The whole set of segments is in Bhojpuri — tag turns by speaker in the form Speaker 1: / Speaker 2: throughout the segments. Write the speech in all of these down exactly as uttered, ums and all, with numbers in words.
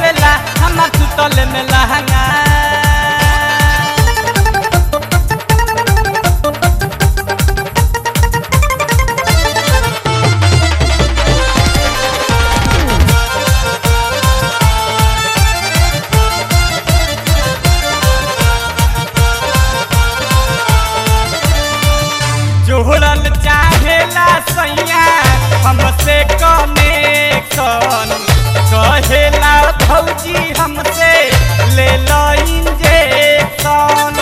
Speaker 1: देवेला हमार सुतले में लहंगा। जोड़ल चाहेला सैया हमसे कनेक्शन, कहेला भौजी हमसे ले लो इंजेक्शन।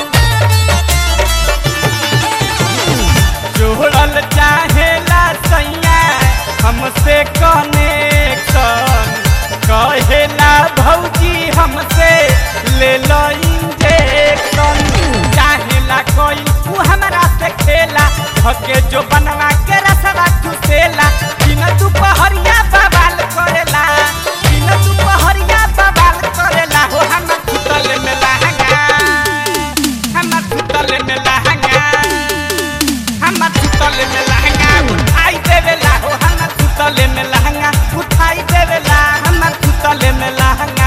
Speaker 1: जोड़ल चाहेला सैया हमसे कनेक्शन, कहेला भौजी हमसे ले लो इंजेक्शन। चाहेला कोई तू हमारा से खेला हके जो बनवा के रसवा चुसेला, दिन दुपहरिया बवाल करेला, दिन दुपहरिया बवाल करेला हो हमर सुतले में लहंगा, हमर सुतले में लहंगा, हमर सुतले में लहंगा उठाई देवेला हो हमर सुतले में लहंगा उठाई देवेला हमर सुतले में लहंगा।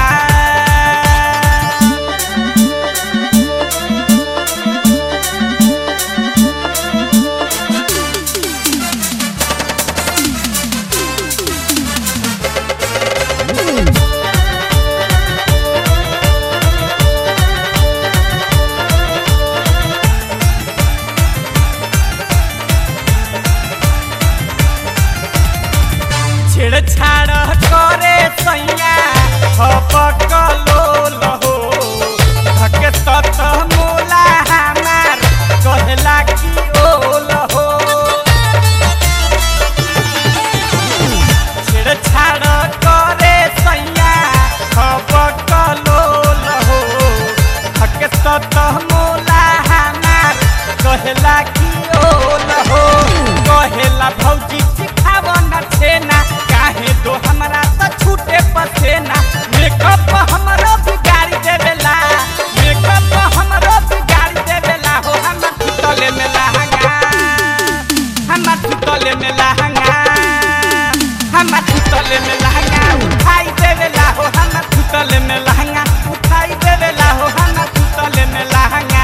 Speaker 1: छेड़छाड़ करे सैया हपकलो लहो, धके सत मोला हमार कहला की ओ लहो। छेड़छाड़ करे सैया हपकलो लहो, धके सत मोला हमार कहला की ओ लहो। कहेला भौजी सिखाव न छेना, काहे दो हमरा त छूटे पसेना। मेकअप हमरो बिगाड़ी देवेला, मेकअप हमरो बिगाड़ी देवेला हो हमर सुतले में लहंगा, हमर सुतले में लहंगा, हमर सुतले में लहंगा उठाई देवेला हो हमर सुतले में लहंगा उठाई देवेला हो हमर सुतले में लहंगा।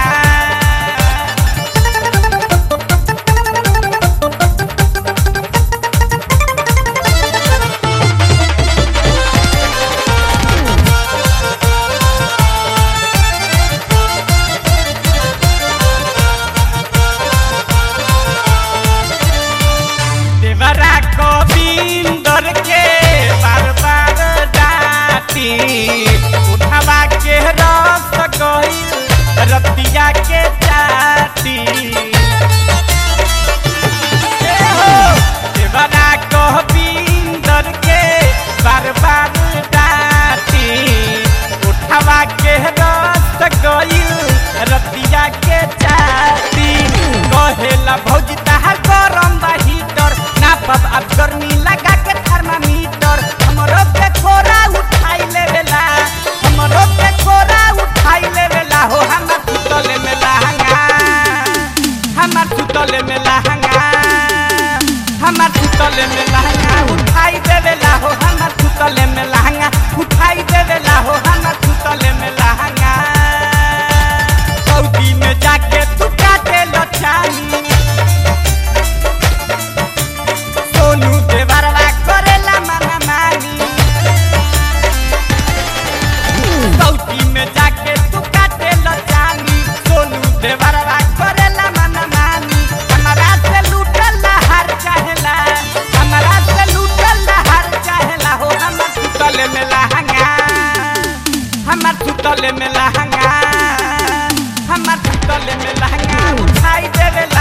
Speaker 1: देवरा गोविंदर के बार बार डांटी, उठवा के रस गइल रतिया के चाटी। देवरा गोविंदर के बार बार डांटी, उठवा के रस गइल रतिया के चाटी। कहेला भौजी तहार गरम बा हीटर, नापब अब गर्मी लगा के थर्मामीटर। हमरो पे कोरा उठाई लेवेला, हमरो पे कोरा उठाई लेवेला हो हमर सुतले में लहंगा, हमर सुतले में लहंगा, हमर सुतले में लहंगा उठाई देवेला हो हमर सुतले में लहंगा उठाई देवेला हो हमर सुतले में लहंगा। सऊदी में जाके तू काटे लो चानी, सोनू देवरवा करेला मना मानी। सऊदी में जाके तू काटे लो चानी, सोनू देवरवा करेला मना मानी। हमारा से लूटल लहर चाहेला, हमारा से लूटल लहर चाहेला हो हमर सुतले में लहंगा, हमर सुतले में लहंगा, हमर सुतले में लहंगा उठाई देवेला।